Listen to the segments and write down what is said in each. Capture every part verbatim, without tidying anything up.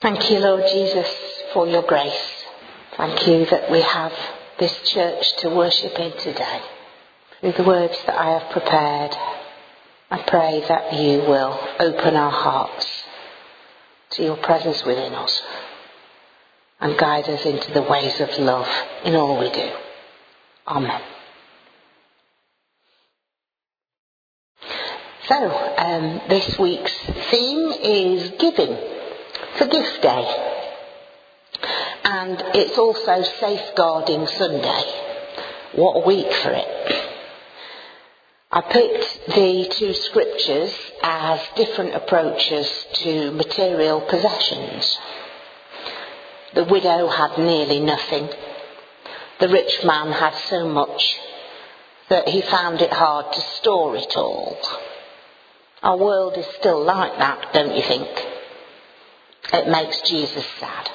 Thank you, Lord Jesus, for your grace. Thank you that we have this church to worship in today. Through the words that I have prepared, I pray that you will open our hearts to your presence within us and guide us into the ways of love in all we do. Amen. So, um, this week's theme is giving for Gift Day. And it's also Safeguarding Sunday. What a week for it. I picked the two scriptures as different approaches to material possessions. The widow had nearly nothing. The rich man had so much that he found it hard to store it all. Our world is still like that, don't you think? It makes Jesus sad.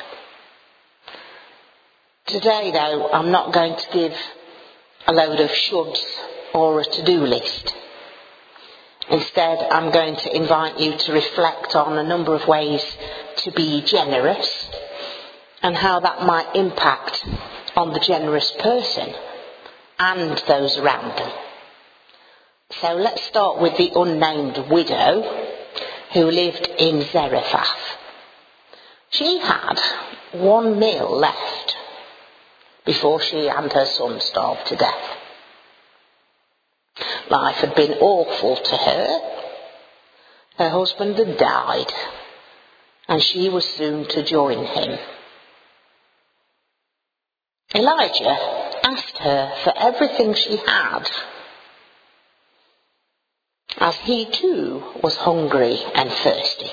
Today, though, I'm not going to give a load of shoulds or a to-do list. Instead, I'm going to invite you to reflect on a number of ways to be generous and how that might impact on the generous person and those around them. So let's start with the unnamed widow who lived in Zarephath. She had one meal left before she and her son starved to death. Life had been awful to her. Her husband had died, and she was soon to join him. Elijah asked her for everything she had, as he too was hungry and thirsty.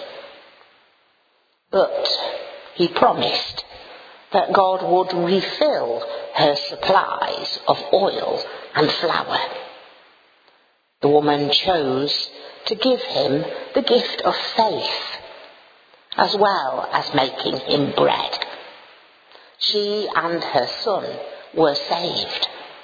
But he promised that God would refill her supplies of oil and flour. The woman chose to give him the gift of faith, as well as making him bread. She and her son were saved.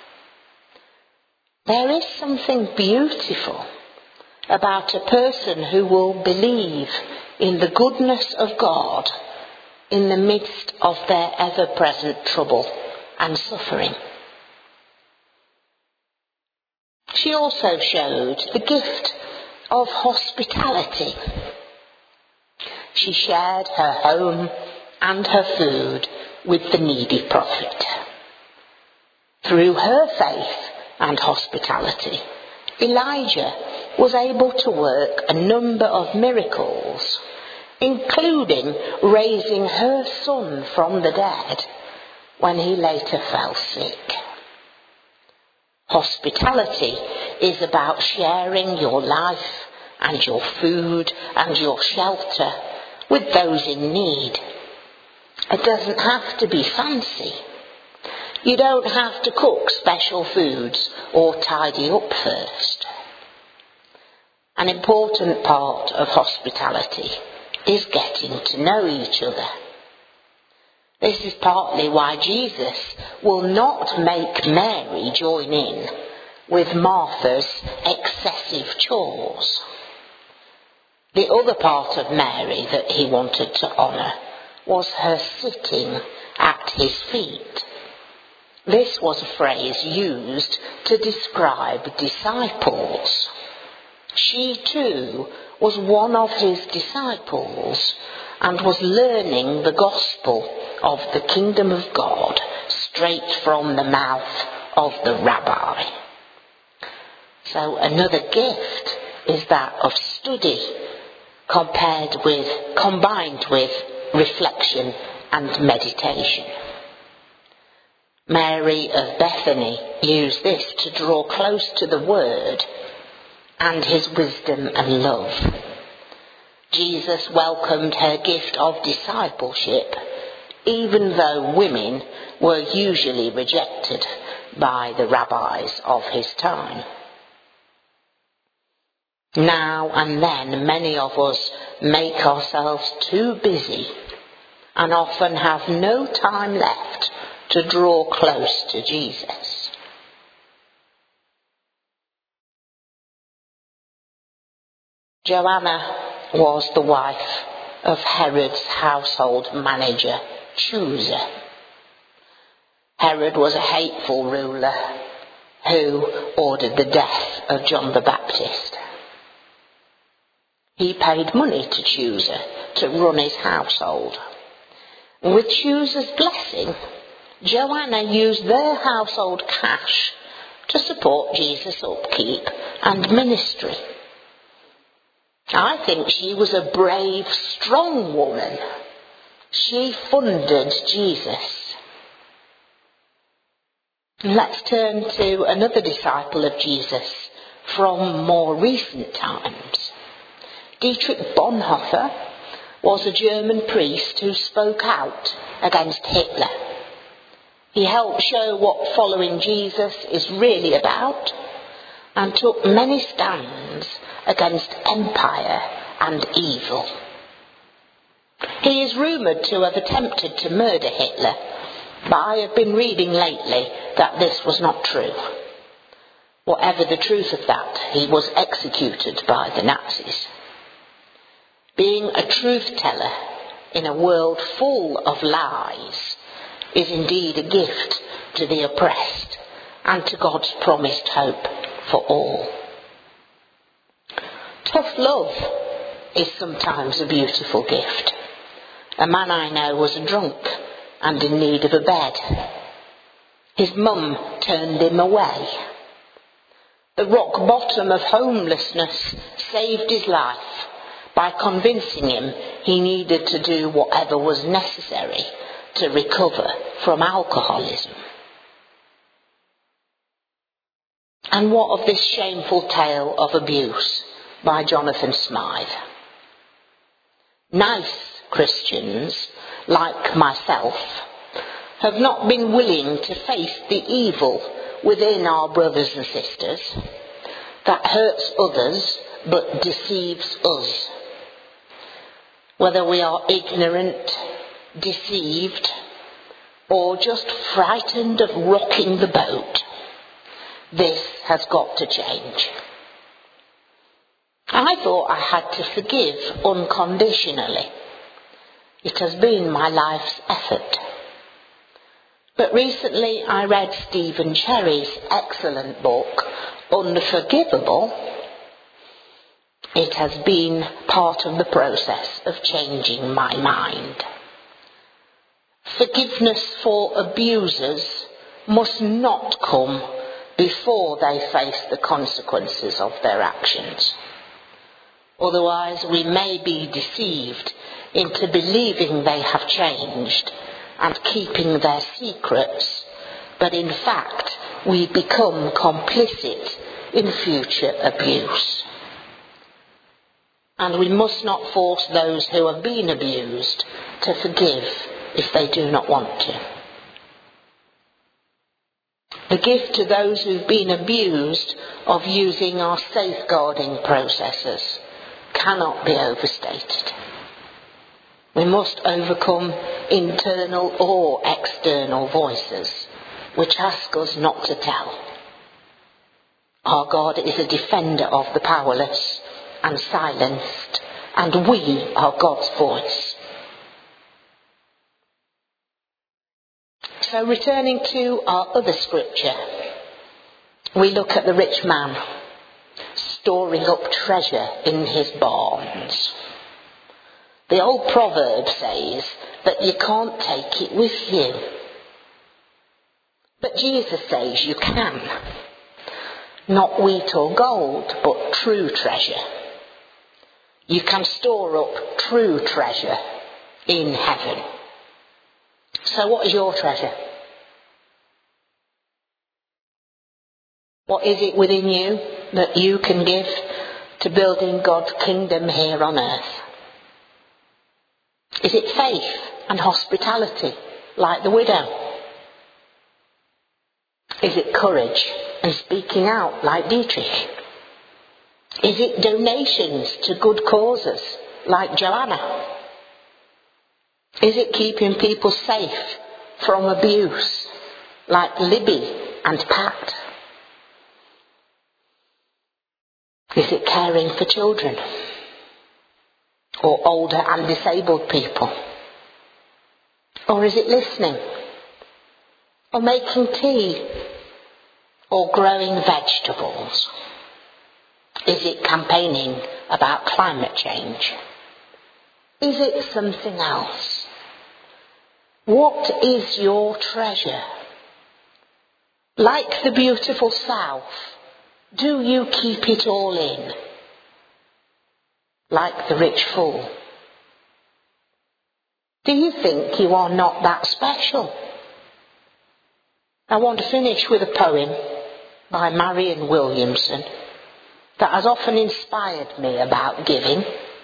There is something beautiful about a person who will believe in the goodness of God in the midst of their ever-present trouble and suffering. She also showed the gift of hospitality. She shared her home and her food with the needy prophet. Through her faith and hospitality, Elijah was able to work a number of miracles, including raising her son from the dead when he later fell sick. Hospitality is about sharing your life and your food and your shelter with those in need. It doesn't have to be fancy. You don't have to cook special foods or tidy up first. An important part of hospitality is getting to know each other. This is partly why Jesus will not make Mary join in with Martha's excessive chores. The other part of Mary that he wanted to honour was her sitting at his feet. This was a phrase used to describe disciples. She too was one of his disciples and was learning the gospel of the kingdom of God straight from the mouth of the rabbi. So another gift is that of study compared with, combined with reflection and meditation. Mary of Bethany used this to draw close to the Word and his wisdom and love. Jesus welcomed her gift of discipleship, even though women were usually rejected by the rabbis of his time. Now and then, many of us make ourselves too busy and often have no time left to draw close to Jesus. Joanna was the wife of Herod's household manager, Chusa. Herod was a hateful ruler who ordered the death of John the Baptist. He paid money to Chusa to run his household. With Chusa's blessing, Joanna used their household cash to support Jesus' upkeep and ministry. I think she was a brave, strong woman. She funded Jesus. Let's turn to another disciple of Jesus from more recent times. Dietrich Bonhoeffer was a German priest who spoke out against Hitler. He helped show what following Jesus is really about and took many stands against empire and evil. He is rumoured to have attempted to murder Hitler, but I have been reading lately that this was not true. Whatever the truth of that, he was executed by the Nazis. Being a truth teller in a world full of lies is indeed a gift to the oppressed and to God's promised hope for all. Tough love is sometimes a beautiful gift. A man I know was a drunk and in need of a bed. His mum turned him away. The rock bottom of homelessness saved his life by convincing him he needed to do whatever was necessary to recover from alcoholism. And what of this shameful tale of abuse by Jonathan Smythe? Nice Christians, like myself, have not been willing to face the evil within our brothers and sisters that hurts others but deceives us. Whether we are ignorant, deceived, or just frightened of rocking the boat, this has got to change. I thought I had to forgive unconditionally. It has been my life's effort. But recently I read Stephen Cherry's excellent book, Unforgivable. It has been part of the process of changing my mind. Forgiveness for abusers must not come before they face the consequences of their actions. Otherwise we may be deceived into believing they have changed and keeping their secrets, but in fact we become complicit in future abuse. And we must not force those who have been abused to forgive if they do not want to. The gift to those who've been abused of using our safeguarding processes cannot be overstated. We must overcome internal or external voices which ask us not to tell. Our God is a defender of the powerless and silenced, and we are God's voice. So returning to our other scripture, we look at the rich man storing up treasure in his barns. The old proverb says that you can't take it with you. But Jesus says you can. Not wheat or gold, but true treasure. You can store up true treasure in heaven. So what is your treasure? What is it within you that you can give to building God's kingdom here on earth? Is it faith and hospitality, like the widow? Is it courage and speaking out, like Dietrich? Is it donations to good causes, like Joanna? Is it keeping people safe from abuse, like Libby and Pat? Is it caring for children? or older and disabled people? Or is it listening? Or making tea? Or growing vegetables? Is it campaigning about climate change? Is it something else? What is your treasure? Like the beautiful south, do you keep it all in? Like the rich fool? Do you think you are not that special? I want to finish with a poem by Marion Williamson that has often inspired me about giving.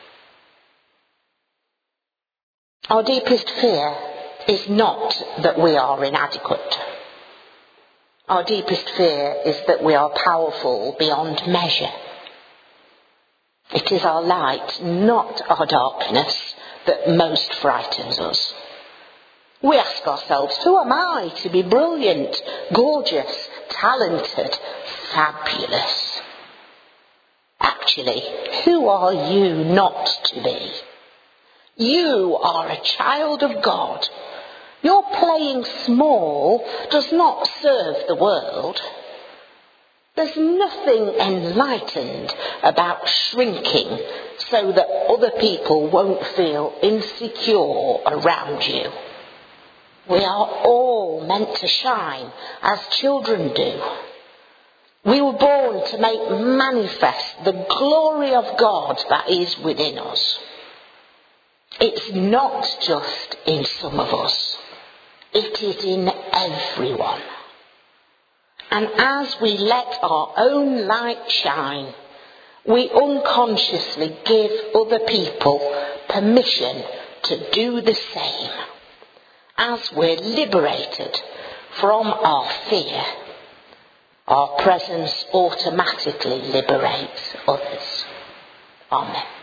Our deepest fear is not that we are inadequate. Our deepest fear is that we are powerful beyond measure. It is our light, not our darkness, that most frightens us. We ask ourselves, who am I to be brilliant, gorgeous, talented, fabulous? Actually, who are you not to be? You are a child of God. Your playing small does not serve the world. There's nothing enlightened about shrinking so that other people won't feel insecure around you. We are all meant to shine as children do. We were born to make manifest the glory of God that is within us. It's not just in some of us. It is in everyone. And as we let our own light shine, we unconsciously give other people permission to do the same. As we're liberated from our fear, our presence automatically liberates others. Amen.